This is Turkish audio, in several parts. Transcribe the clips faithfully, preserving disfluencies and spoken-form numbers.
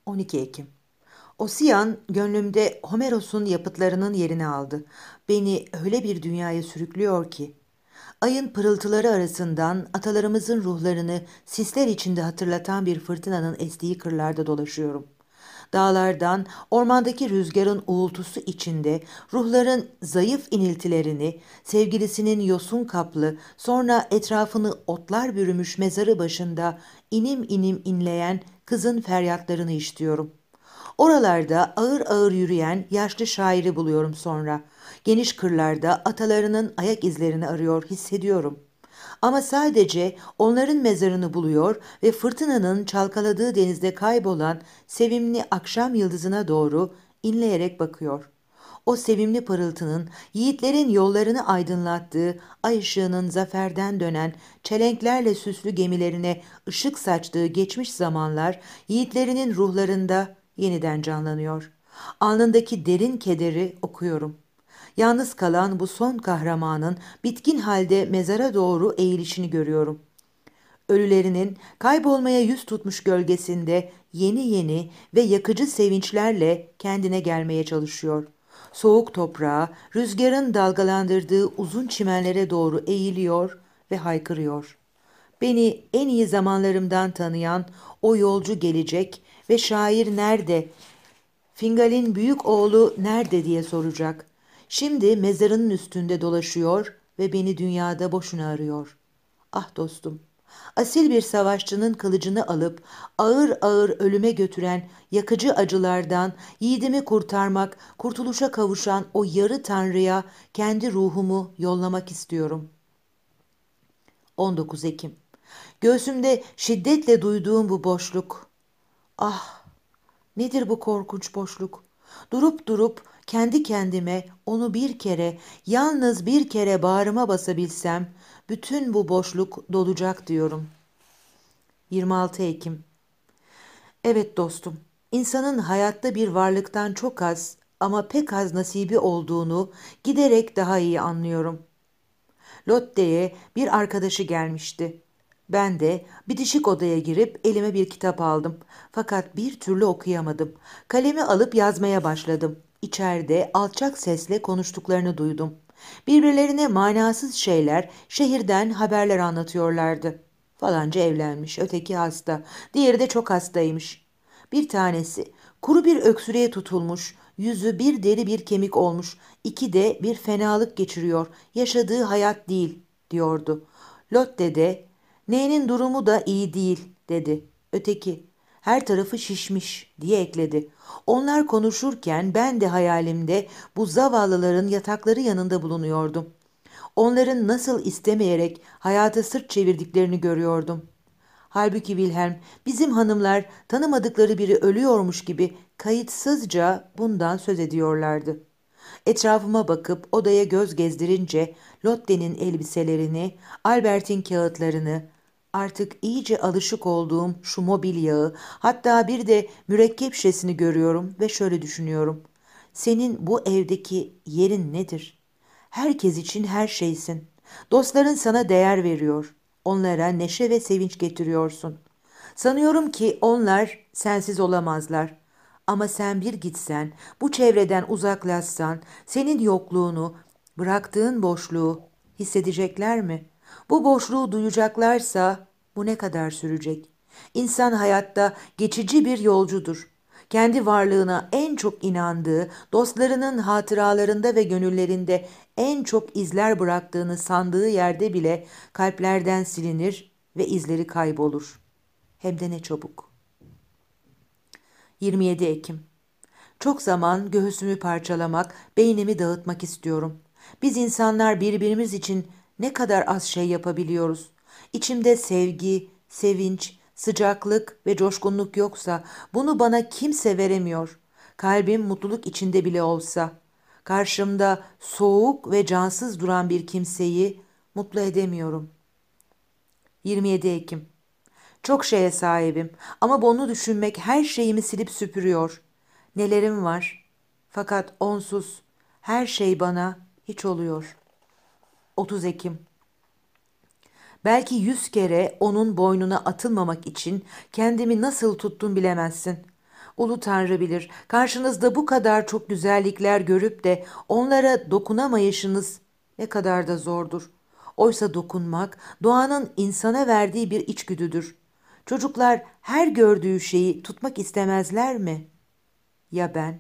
on iki Ekim. Ossian gönlümde Homeros'un yapıtlarının yerini aldı. Beni öyle bir dünyaya sürüklüyor ki. Ayın pırıltıları arasından atalarımızın ruhlarını sisler içinde hatırlatan bir fırtınanın estiği kırlarda dolaşıyorum. Dağlardan, ormandaki rüzgarın uğultusu içinde ruhların zayıf iniltilerini, sevgilisinin yosun kaplı, sonra etrafını otlar bürümüş mezarı başında inim inim inleyen kızın feryatlarını işitiyorum. Oralarda ağır ağır yürüyen yaşlı şairi buluyorum sonra. Geniş kırlarda atalarının ayak izlerini arıyor, hissediyorum. Ama sadece onların mezarını buluyor ve fırtınanın çalkaladığı denizde kaybolan sevimli akşam yıldızına doğru inleyerek bakıyor. O sevimli parıltının yiğitlerin yollarını aydınlattığı, ay ışığının zaferden dönen çelenklerle süslü gemilerine ışık saçtığı geçmiş zamanlar yiğitlerinin ruhlarında yeniden canlanıyor. Alnındaki derin kederi okuyorum. Yalnız kalan bu son kahramanın bitkin halde mezara doğru eğilişini görüyorum. Ölülerinin kaybolmaya yüz tutmuş gölgesinde yeni yeni ve yakıcı sevinçlerle kendine gelmeye çalışıyor. Soğuk toprağa, rüzgarın dalgalandırdığı uzun çimenlere doğru eğiliyor ve haykırıyor. Beni en iyi zamanlarımdan tanıyan o yolcu gelecek ve şair nerede, Fingal'in büyük oğlu nerede diye soracak. Şimdi mezarının üstünde dolaşıyor ve beni dünyada boşuna arıyor. Ah dostum, asil bir savaşçının kılıcını alıp ağır ağır ölüme götüren yakıcı acılardan yiğidimi kurtarmak, kurtuluşa kavuşan o yarı tanrıya kendi ruhumu yollamak istiyorum. on dokuz Ekim. Göğsümde şiddetle duyduğum bu boşluk. Ah, nedir bu korkunç boşluk? Durup durup kendi kendime onu bir kere, yalnız bir kere bağrıma basabilsem, bütün bu boşluk dolacak diyorum. yirmi altı Ekim. Evet dostum, insanın hayatta bir varlıktan çok az ama pek az nasibi olduğunu giderek daha iyi anlıyorum. Lotte'ye bir arkadaşı gelmişti. Ben de bitişik odaya girip elime bir kitap aldım. Fakat bir türlü okuyamadım. Kalemi alıp yazmaya başladım. İçeride alçak sesle konuştuklarını duydum. Birbirlerine manasız şeyler, şehirden haberler anlatıyorlardı. Falanca evlenmiş, öteki hasta, diğeri de çok hastaymış. Bir tanesi kuru bir öksürüğe tutulmuş, yüzü bir deri bir kemik olmuş, iki de bir fenalık geçiriyor, yaşadığı hayat değil diyordu. Lotte de N'nin durumu da iyi değil dedi. Öteki her tarafı şişmiş diye ekledi. Onlar konuşurken ben de hayalimde bu zavallıların yatakları yanında bulunuyordum. Onların nasıl istemeyerek hayata sırt çevirdiklerini görüyordum. Halbuki Wilhelm, bizim hanımlar tanımadıkları biri ölüyormuş gibi kayıtsızca bundan söz ediyorlardı. Etrafıma bakıp odaya göz gezdirince Lotte'nin elbiselerini, Albert'in kağıtlarını, artık iyice alışık olduğum şu mobilyağı, hatta bir de mürekkep şişesini görüyorum ve şöyle düşünüyorum. Senin bu evdeki yerin nedir? Herkes için her şeysin. Dostların sana değer veriyor. Onlara neşe ve sevinç getiriyorsun. Sanıyorum ki onlar sensiz olamazlar. Ama sen bir gitsen, bu çevreden uzaklaşsan, senin yokluğunu, bıraktığın boşluğu hissedecekler mi? Bu boşluğu duyacaklarsa bu ne kadar sürecek? İnsan hayatta geçici bir yolcudur. Kendi varlığına en çok inandığı, dostlarının hatıralarında ve gönüllerinde en çok izler bıraktığını sandığı yerde bile kalplerden silinir ve izleri kaybolur. Hem de ne çabuk. yirmi yedi Ekim. Çok zaman göğsümü parçalamak, beynimi dağıtmak istiyorum. Biz insanlar birbirimiz için ne kadar az şey yapabiliyoruz. İçimde sevgi, sevinç, sıcaklık ve coşkunluk yoksa bunu bana kimse veremiyor. Kalbim mutluluk içinde bile olsa. Karşımda soğuk ve cansız duran bir kimseyi mutlu edemiyorum. yirmi yedi Ekim. Çok şeye sahibim ama bunu düşünmek her şeyimi silip süpürüyor. Nelerim var? Fakat onsuz her şey bana hiç oluyor. otuz Ekim. Belki yüz kere onun boynuna atılmamak için kendimi nasıl tuttum bilemezsin. Ulu Tanrı bilir, karşınızda bu kadar çok güzellikler görüp de onlara dokunamayışınız ne kadar da zordur. Oysa dokunmak, doğanın insana verdiği bir içgüdüdür. Çocuklar her gördüğü şeyi tutmak istemezler mi? Ya ben?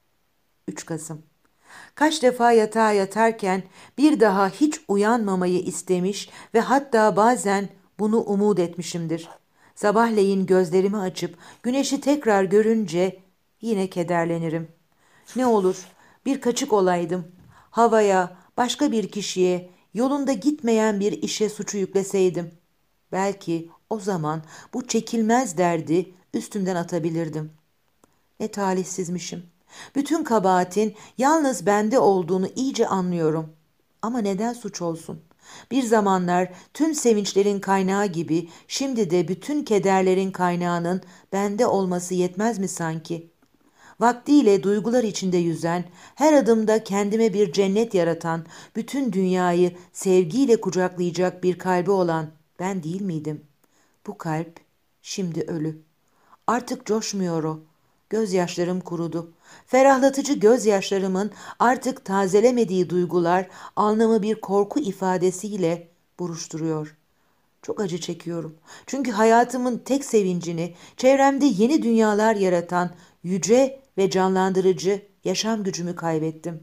üç Kasım. Kaç defa yatağa yatarken bir daha hiç uyanmamayı istemiş ve hatta bazen bunu umut etmişimdir. Sabahleyin gözlerimi açıp güneşi tekrar görünce yine kederlenirim. Ne olur bir kaçık olaydım. Havaya, başka bir kişiye, yolunda gitmeyen bir işe suçu yükleseydim. Belki o zaman bu çekilmez derdi üstümden atabilirdim. Ne talihsizmişim. Bütün kabahatin yalnız bende olduğunu iyice anlıyorum. Ama neden suç olsun? Bir zamanlar tüm sevinçlerin kaynağı gibi şimdi de bütün kederlerin kaynağının bende olması yetmez mi sanki? Vaktiyle duygular içinde yüzen, her adımda kendime bir cennet yaratan, bütün dünyayı sevgiyle kucaklayacak bir kalbi olan ben değil miydim? Bu kalp şimdi ölü. Artık coşmuyor o. Gözyaşlarım kurudu. Ferahlatıcı gözyaşlarımın artık tazelemediği duygular alnımı bir korku ifadesiyle buruşturuyor. Çok acı çekiyorum. Çünkü hayatımın tek sevincini, çevremde yeni dünyalar yaratan yüce ve canlandırıcı yaşam gücümü kaybettim.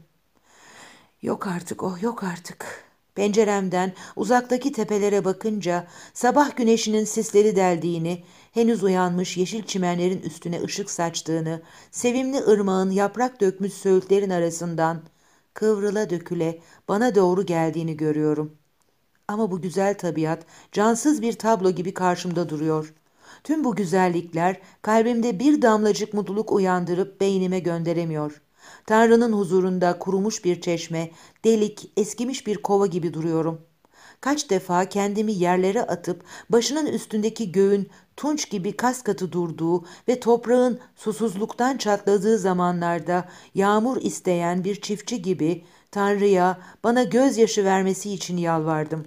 Yok artık o, yok artık. Penceremden uzaktaki tepelere bakınca sabah güneşinin sisleri deldiğini, henüz uyanmış yeşil çimenlerin üstüne ışık saçtığını, sevimli ırmağın yaprak dökmüş söğütlerin arasından kıvrıla döküle bana doğru geldiğini görüyorum. Ama bu güzel tabiat cansız bir tablo gibi karşımda duruyor. Tüm bu güzellikler kalbimde bir damlacık mutluluk uyandırıp beynime gönderemiyor. Tanrı'nın huzurunda kurumuş bir çeşme, delik, eskimiş bir kova gibi duruyorum. Kaç defa kendimi yerlere atıp başının üstündeki göğün tunç gibi kaskatı durduğu ve toprağın susuzluktan çatladığı zamanlarda yağmur isteyen bir çiftçi gibi Tanrı'ya bana gözyaşı vermesi için yalvardım.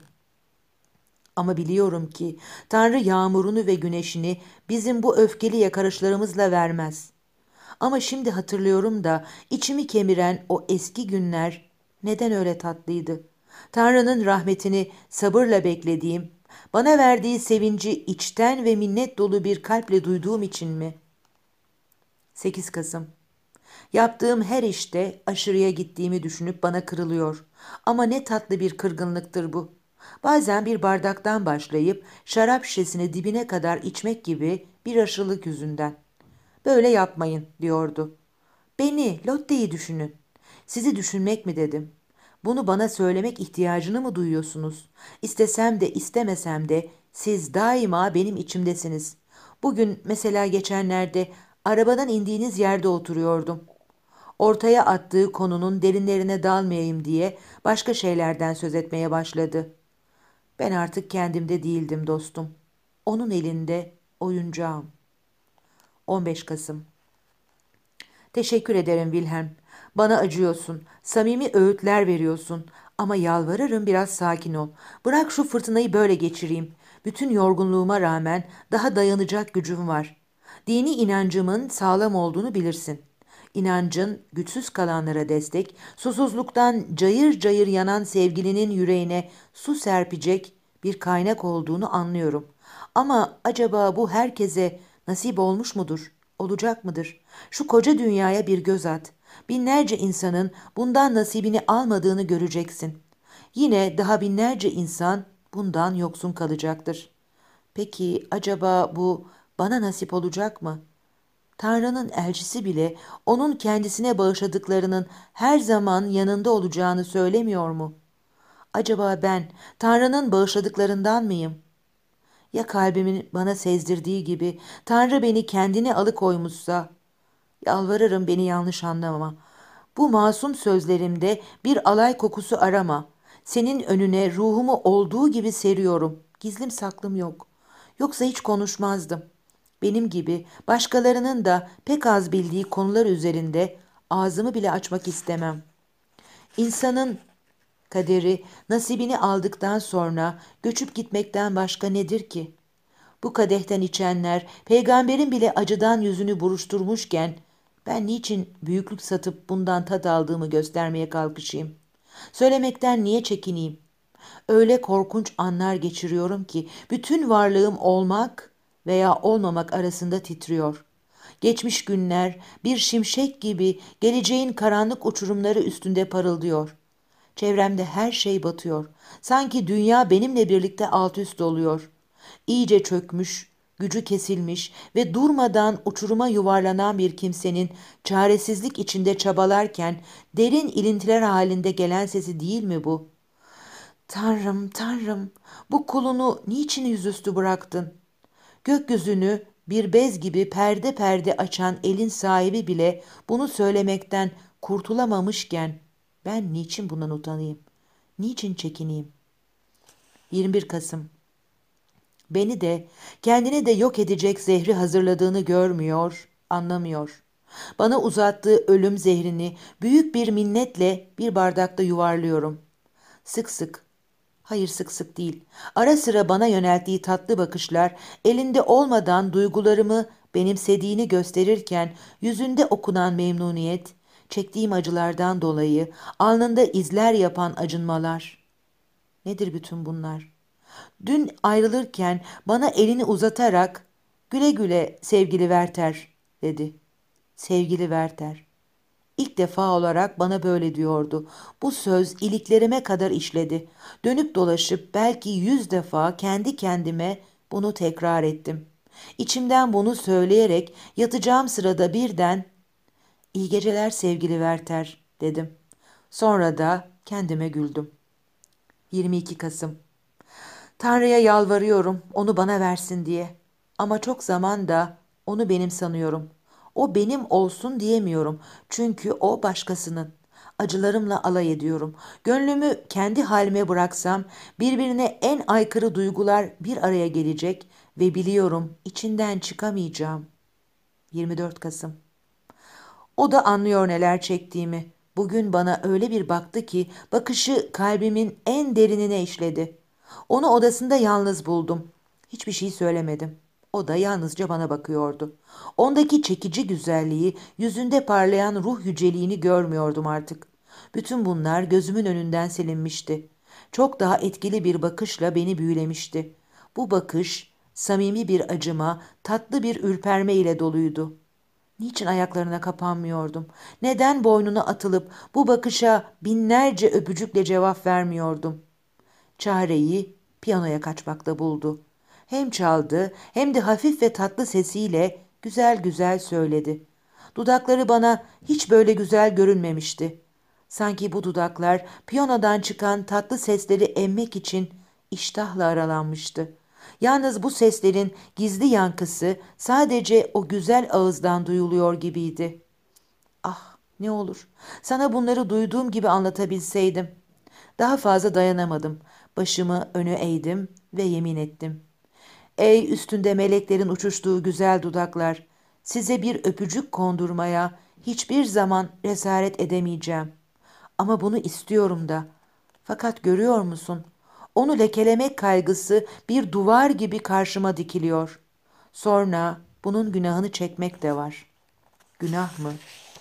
Ama biliyorum ki Tanrı yağmurunu ve güneşini bizim bu öfkeli yakarışlarımızla vermez. Ama şimdi hatırlıyorum da içimi kemiren o eski günler neden öyle tatlıydı? Tanrı'nın rahmetini sabırla beklediğim, bana verdiği sevinci içten ve minnet dolu bir kalple duyduğum için mi? sekiz Kasım. Yaptığım her işte aşırıya gittiğimi düşünüp bana kırılıyor. Ama ne tatlı bir kırgınlıktır bu. Bazen bir bardaktan başlayıp şarap şişesini dibine kadar içmek gibi bir aşırılık yüzünden. Böyle yapmayın diyordu. Beni, Lotte'yi düşünün. Sizi düşünmek mi dedim. Bunu bana söylemek ihtiyacını mı duyuyorsunuz? İstesem de istemesem de siz daima benim içimdesiniz. Bugün mesela geçenlerde arabadan indiğiniz yerde oturuyordum. Ortaya attığı konunun derinlerine dalmayayım diye başka şeylerden söz etmeye başladı. Ben artık kendimde değildim dostum. Onun elinde oyuncağım. on beş Kasım. Teşekkür ederim Wilhelm. Bana acıyorsun. Samimi öğütler veriyorsun. Ama yalvarırım biraz sakin ol. Bırak şu fırtınayı böyle geçireyim. Bütün yorgunluğuma rağmen daha dayanacak gücüm var. Dini inancımın sağlam olduğunu bilirsin. İnancın güçsüz kalanlara destek, susuzluktan cayır cayır yanan sevgilinin yüreğine su serpecek bir kaynak olduğunu anlıyorum. Ama acaba bu herkese nasip olmuş mudur? Olacak mıdır? Şu koca dünyaya bir göz at. Binlerce insanın bundan nasibini almadığını göreceksin. Yine daha binlerce insan bundan yoksun kalacaktır. Peki acaba bu bana nasip olacak mı? Tanrı'nın elçisi bile onun kendisine bağışladıklarının her zaman yanında olacağını söylemiyor mu? Acaba ben Tanrı'nın bağışladıklarından mıyım? Ya kalbimin bana sezdirdiği gibi Tanrı beni kendine alıkoymuşsa? Yalvarırım beni yanlış anlama. Bu masum sözlerimde bir alay kokusu arama. Senin önüne ruhumu olduğu gibi seriyorum. Gizlim saklım yok. Yoksa hiç konuşmazdım. Benim gibi başkalarının da pek az bildiği konular üzerinde ağzımı bile açmak istemem. İnsanın kaderi nasibini aldıktan sonra göçüp gitmekten başka nedir ki? Bu kadehten içenler peygamberin bile acıdan yüzünü buruşturmuşken ben niçin büyüklük satıp bundan tat aldığımı göstermeye kalkışayım? Söylemekten niye çekineyim? Öyle korkunç anlar geçiriyorum ki bütün varlığım olmak veya olmamak arasında titriyor. Geçmiş günler bir şimşek gibi geleceğin karanlık uçurumları üstünde parıldıyor. Çevremde her şey batıyor. Sanki dünya benimle birlikte alt üst oluyor. İyice çökmüş, gücü kesilmiş ve durmadan uçuruma yuvarlanan bir kimsenin çaresizlik içinde çabalarken derin ilintiler halinde gelen sesi değil mi bu? Tanrım, Tanrım, bu kulunu niçin yüzüstü bıraktın? Gökyüzünü bir bez gibi perde perde açan elin sahibi bile bunu söylemekten kurtulamamışken ben niçin bundan utanayım? Niçin çekineyim? yirmi bir Kasım. Beni de kendini de yok edecek zehri hazırladığını görmüyor, anlamıyor. Bana uzattığı ölüm zehrini büyük bir minnetle bir bardakta yuvarlıyorum. Sık sık, hayır sık sık değil, ara sıra bana yönelttiği tatlı bakışlar elinde olmadan duygularımı benimsediğini gösterirken yüzünde okunan memnuniyet, çektiğim acılardan dolayı alnında izler yapan acınmalar. Nedir bütün bunlar? Dün ayrılırken bana elini uzatarak güle güle sevgili Werther dedi. Sevgili Werther. İlk defa olarak bana böyle diyordu. Bu söz iliklerime kadar işledi. Dönüp dolaşıp belki yüz defa kendi kendime bunu tekrar ettim. İçimden bunu söyleyerek yatacağım sırada birden "İyi geceler sevgili Werther" dedim. Sonra da kendime güldüm. yirmi iki Kasım. Tanrı'ya yalvarıyorum onu bana versin diye. Ama çok zaman da onu benim sanıyorum. O benim olsun diyemiyorum. Çünkü o başkasının. Acılarımla alay ediyorum. Gönlümü kendi halime bıraksam birbirine en aykırı duygular bir araya gelecek ve biliyorum içinden çıkamayacağım. yirmi dört Kasım. O da anlıyor neler çektiğimi. Bugün bana öyle bir baktı ki bakışı kalbimin en derinine işledi. Onu odasında yalnız buldum. Hiçbir şey söylemedim. O da yalnızca bana bakıyordu. Ondaki çekici güzelliği, yüzünde parlayan ruh yüceliğini görmüyordum artık. Bütün bunlar gözümün önünden silinmişti. Çok daha etkili bir bakışla beni büyülemişti. Bu bakış, samimi bir acıma, tatlı bir ürperme ile doluydu. Niçin ayaklarına kapanmıyordum? Neden boynuna atılıp bu bakışa binlerce öpücükle cevap vermiyordum? Çareyi piyanoya kaçmakta buldu. Hem çaldı hem de hafif ve tatlı sesiyle güzel güzel söyledi. Dudakları bana hiç böyle güzel görünmemişti. Sanki bu dudaklar piyanodan çıkan tatlı sesleri emmek için iştahla aralanmıştı. Yalnız bu seslerin gizli yankısı sadece o güzel ağızdan duyuluyor gibiydi. Ah, ne olur sana bunları duyduğum gibi anlatabilseydim. Daha fazla dayanamadım. Başımı öne eğdim ve yemin ettim. Ey üstünde meleklerin uçuştuğu güzel dudaklar, size bir öpücük kondurmaya hiçbir zaman cesaret edemeyeceğim. Ama bunu istiyorum da. Fakat görüyor musun? Onu lekelemek kaygısı bir duvar gibi karşıma dikiliyor. Sonra bunun günahını çekmek de var. Günah mı?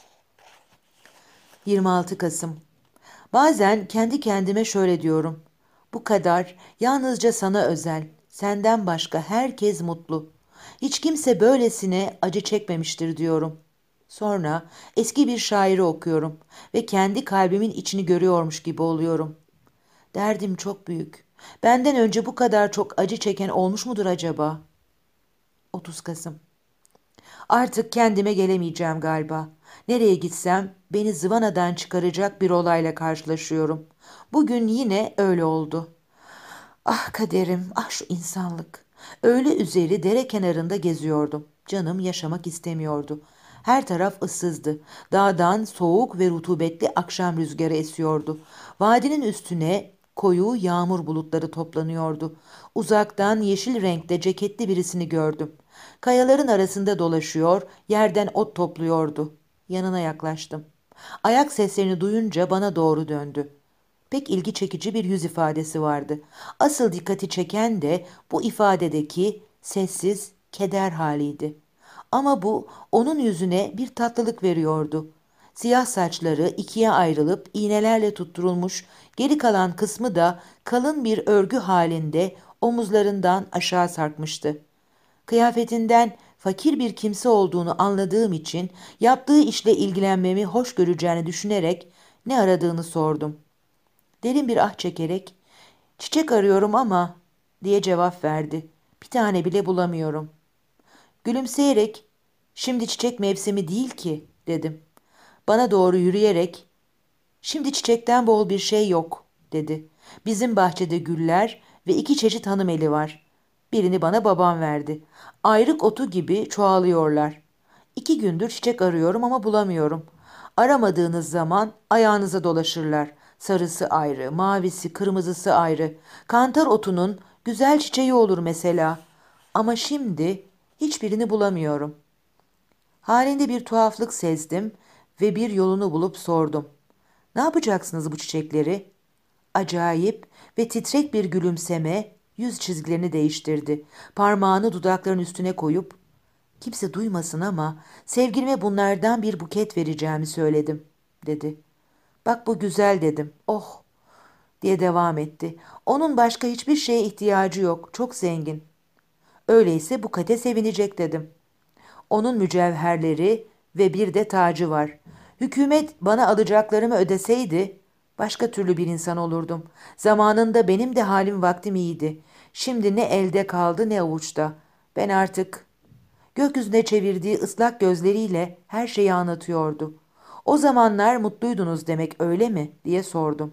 yirmi altı Kasım. Bazen kendi kendime şöyle diyorum. Bu kadar yalnızca sana özel. Senden başka herkes mutlu. Hiç kimse böylesine acı çekmemiştir diyorum. Sonra eski bir şairi okuyorum ve kendi kalbimin içini görüyormuş gibi oluyorum. Derdim çok büyük. Benden önce bu kadar çok acı çeken olmuş mudur acaba? otuz Kasım. Artık kendime gelemeyeceğim galiba. Nereye gitsem beni zıvanadan çıkaracak bir olayla karşılaşıyorum. Bugün yine öyle oldu. Ah kaderim, ah şu insanlık. Öğle üzeri dere kenarında geziyordum. Canım yaşamak istemiyordu. Her taraf ıssızdı. Dağdan soğuk ve rutubetli akşam rüzgarı esiyordu. Vadinin üstüne koyu yağmur bulutları toplanıyordu. Uzaktan yeşil renkte ceketli birisini gördüm. Kayaların arasında dolaşıyor, yerden ot topluyordu. Yanına yaklaştım. Ayak seslerini duyunca bana doğru döndü. Pek ilgi çekici bir yüz ifadesi vardı. Asıl dikkati çeken de bu ifadedeki Sessiz, keder haliydi. Ama bu onun yüzüne bir tatlılık veriyordu. Siyah saçları ikiye ayrılıp iğnelerle tutturulmuş, geri kalan kısmı da kalın bir örgü halinde omuzlarından aşağı sarkmıştı. Kıyafetinden fakir bir kimse olduğunu anladığım için yaptığı işle ilgilenmemi hoş göreceğini düşünerek ne aradığını sordum. Derin bir ah çekerek "Çiçek arıyorum ama" diye cevap verdi. "Bir tane bile bulamıyorum." Gülümseyerek "Şimdi çiçek mevsimi değil ki" dedim. Bana doğru yürüyerek "Şimdi çiçekten bol bir şey yok" dedi. "Bizim bahçede güller ve iki çeşit hanımeli var. Birini bana babam verdi. Ayrık otu gibi çoğalıyorlar. İki gündür çiçek arıyorum ama bulamıyorum. Aramadığınız zaman ayağınıza dolaşırlar. Sarısı ayrı, mavisi, kırmızısı ayrı. Kantar otunun güzel çiçeği olur mesela. Ama şimdi hiçbirini bulamıyorum." Halinde bir tuhaflık sezdim ve bir yolunu bulup sordum. "Ne yapacaksınız bu çiçekleri?" Acayip ve titrek bir gülümseme yüz çizgilerini değiştirdi. Parmağını dudakların üstüne koyup "Kimse duymasın ama sevgilime bunlardan bir buket vereceğimi söyledim" dedi. "Bak bu güzel" dedim. "Oh" diye devam etti. "Onun başka hiçbir şeye ihtiyacı yok. Çok zengin." "Öyleyse bukete sevinecek" dedim. "Onun mücevherleri ve bir de tacı var. Hükümet bana alacaklarımı ödeseydi başka türlü bir insan olurdum. Zamanında benim de halim vaktim iyiydi. Şimdi ne elde kaldı ne avuçta. Ben artık..." Gökyüzüne çevirdiği ıslak gözleriyle her şeyi anlatıyordu. "O zamanlar mutluydunuz demek, öyle mi?" diye sordum.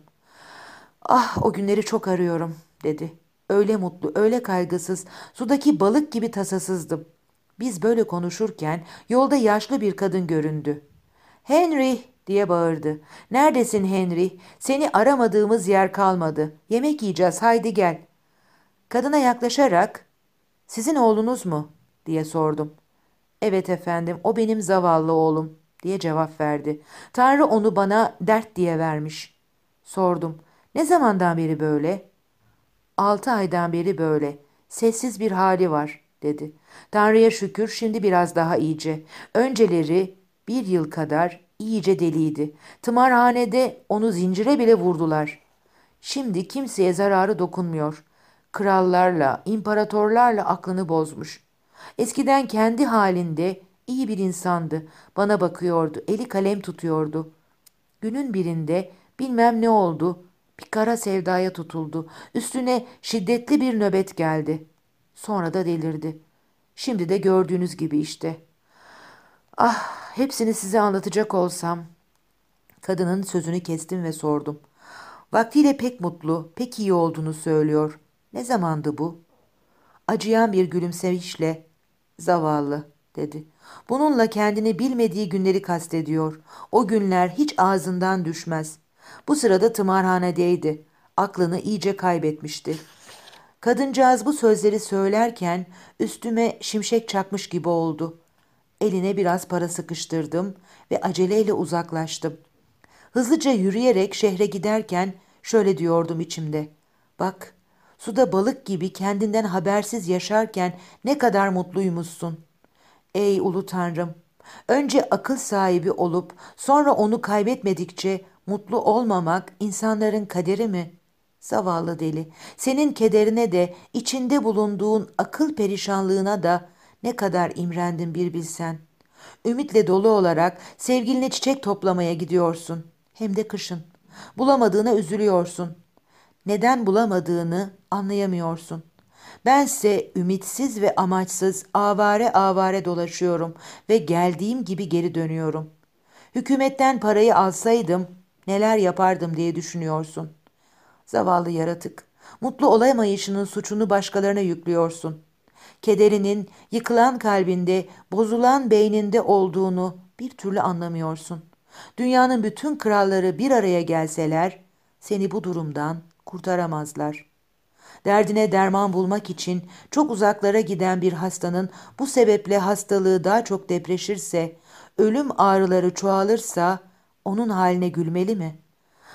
"Ah, o günleri çok arıyorum" dedi. "Öyle mutlu, öyle kaygısız, sudaki balık gibi tasasızdım." Biz böyle konuşurken yolda yaşlı bir kadın göründü. "Henry!" diye bağırdı. "Neredesin Henry? Seni aramadığımız yer kalmadı. Yemek yiyeceğiz, haydi gel." Kadına yaklaşarak "Sizin oğlunuz mu?" diye sordum. "Evet efendim, o benim zavallı oğlum" diye cevap verdi. "Tanrı onu bana dert diye vermiş." Sordum. "Ne zamandan beri böyle?" "Altı aydan beri böyle. Sessiz bir hali var" dedi. "Tanrı'ya şükür şimdi biraz daha iyice. Önceleri bir yıl kadar iyice deliydi. Tımarhanede onu zincire bile vurdular. Şimdi kimseye zararı dokunmuyor. Krallarla, imparatorlarla aklını bozmuş. Eskiden kendi halinde iyi bir insandı. Bana bakıyordu, eli kalem tutuyordu. Günün birinde bilmem ne oldu, bir kara sevdaya tutuldu. Üstüne şiddetli bir nöbet geldi. Sonra da delirdi. Şimdi de gördüğünüz gibi işte. Ah, hepsini size anlatacak olsam." Kadının sözünü kestim ve sordum. "Vaktiyle pek mutlu, pek iyi olduğunu söylüyor. Ne zamandı bu?" Acıyan bir gülümseyişle "Zavallı" dedi. Bununla kendini bilmediği günleri kastediyor. O günler hiç ağzından düşmez. Bu sırada tımarhanedeydi. Aklını iyice kaybetmişti. Kadıncağız bu sözleri söylerken üstüme şimşek çakmış gibi oldu. Eline biraz para sıkıştırdım ve aceleyle uzaklaştım. Hızlıca yürüyerek şehre giderken şöyle diyordum içimde. "Bak, suda balık gibi kendinden habersiz yaşarken ne kadar mutluymuşsun. Ey ulu Tanrım! Önce akıl sahibi olup sonra onu kaybetmedikçe mutlu olmamak insanların kaderi mi? Zavallı deli, senin kederine de içinde bulunduğun akıl perişanlığına da ne kadar imrendim bir bilsen. Ümitle dolu olarak sevgiline çiçek toplamaya gidiyorsun. Hem de kışın. Bulamadığına üzülüyorsun. Neden bulamadığını anlayamıyorsun. Bense ümitsiz ve amaçsız avare avare dolaşıyorum ve geldiğim gibi geri dönüyorum. Hükümetten parayı alsaydım neler yapardım diye düşünüyorsun. Zavallı yaratık, mutlu olamayışının suçunu başkalarına yüklüyorsun. Kederinin yıkılan kalbinde, bozulan beyninde olduğunu bir türlü anlamıyorsun. Dünyanın bütün kralları bir araya gelseler seni bu durumdan kurtaramazlar. Derdine derman bulmak için çok uzaklara giden bir hastanın bu sebeple hastalığı daha çok depreşirse, ölüm ağrıları çoğalırsa onun haline gülmeli mi?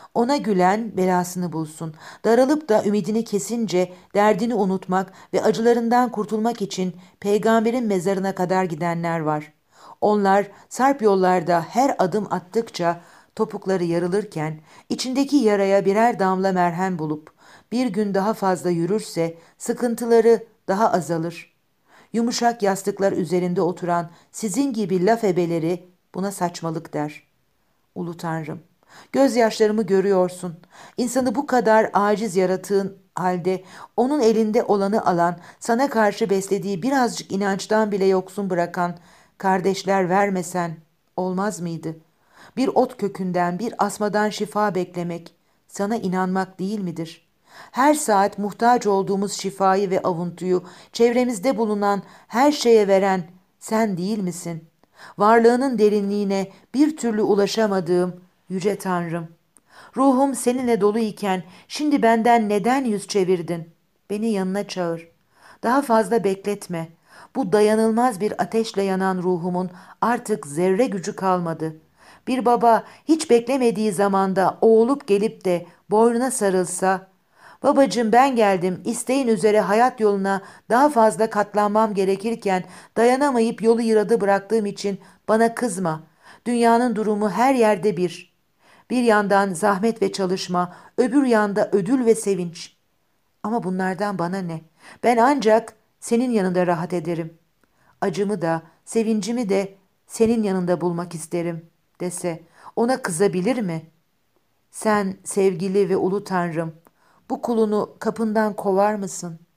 Ona gülen belasını bulsun. Daralıp da ümidini kesince derdini unutmak ve acılarından kurtulmak için peygamberin mezarına kadar gidenler var. Onlar sarp yollarda her adım attıkça topukları yarılırken içindeki yaraya birer damla merhem bulup bir gün daha fazla yürürse sıkıntıları daha azalır. Yumuşak yastıklar üzerinde oturan sizin gibi laf ebeleri buna saçmalık der. Ulu Tanrım, gözyaşlarımı görüyorsun. İnsanı bu kadar aciz yaratığın halde onun elinde olanı alan, sana karşı beslediği birazcık inançtan bile yoksun bırakan kardeşler vermesen olmaz mıydı? Bir ot kökünden, bir asmadan şifa beklemek sana inanmak değil midir? Her saat muhtaç olduğumuz şifayı ve avuntuyu çevremizde bulunan her şeye veren sen değil misin? Varlığının derinliğine bir türlü ulaşamadığım yüce Tanrım. Ruhum seninle dolu iken şimdi benden neden yüz çevirdin? Beni yanına çağır. Daha fazla bekletme. Bu dayanılmaz bir ateşle yanan ruhumun artık zerre gücü kalmadı. Bir baba hiç beklemediği zamanda oğulup gelip de boynuna sarılsa, babacığım ben geldim, isteğin üzere hayat yoluna daha fazla katlanmam gerekirken dayanamayıp yolu yıradı bıraktığım için bana kızma. Dünyanın durumu her yerde bir. Bir yandan zahmet ve çalışma, öbür yanda ödül ve sevinç. Ama bunlardan bana ne? Ben ancak senin yanında rahat ederim. Acımı da, sevincimi de senin yanında bulmak isterim dese ona kızabilir mi? Sen sevgili ve ulu Tanrım, bu kulunu kapından kovar mısın?